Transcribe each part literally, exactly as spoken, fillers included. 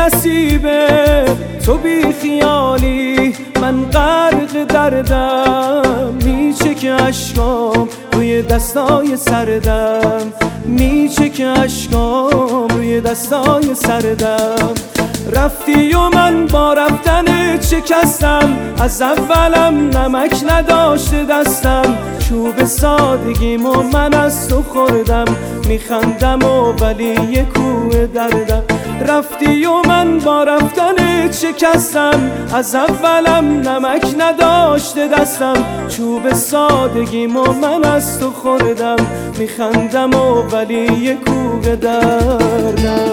نصیبه تو بی خیالی، من غرق دردم، میچه که اشکام روی دستای سردم، میچه که اشکام روی دستای سردم. رفتی و من با رفتنت شکستم، از اولم نمک نداشته دستم، چوب سادگیم و من از تو خوردم، میخندم و ولی یه کوه دردم. رفتی و من با رفتنت شکستم، از اولم نمک نداشته دستم، چوب سادگیم و من از تو خوردم، میخندم و ولی یه کوه دردم.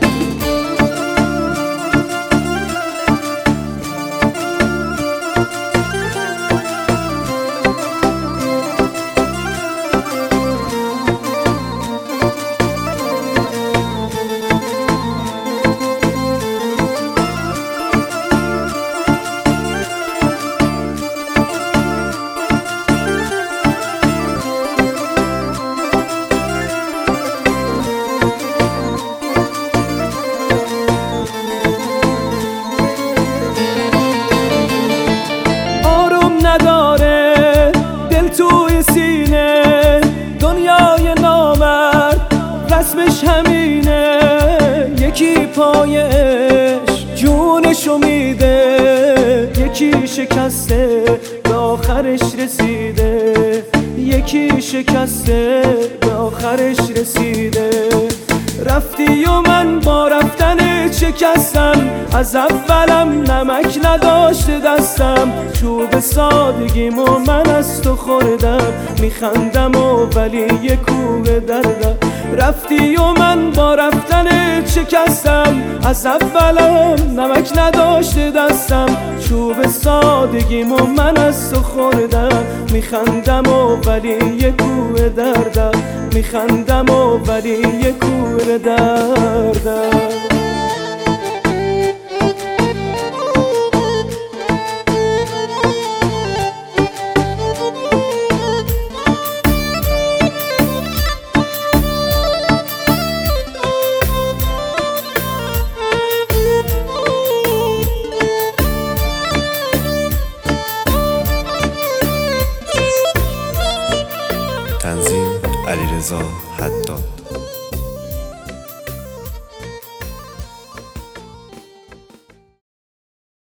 نداره دل توی سینه، دنیای نامرد رسمش همینه، یکی پای عشق جونشو میده، یکی شکسته به آخرش رسیده، یکی شکسته به آخرش رسیده. رفتی و من با رفتنت شکستم، از اولم نمک نداشته دستم، چوب سادگیم و من از تو خوردم، میخندم و ولی یه کوه دردم. رفتی و من با رفتنت شکستم، از اولم نمک نداشته دستم، چوب سادگیم و من از تو خوردم، میخندم و ولی یه کوه دردم، میخندم و ولی یه کوه دردم. تنظیم علیرضا حداد.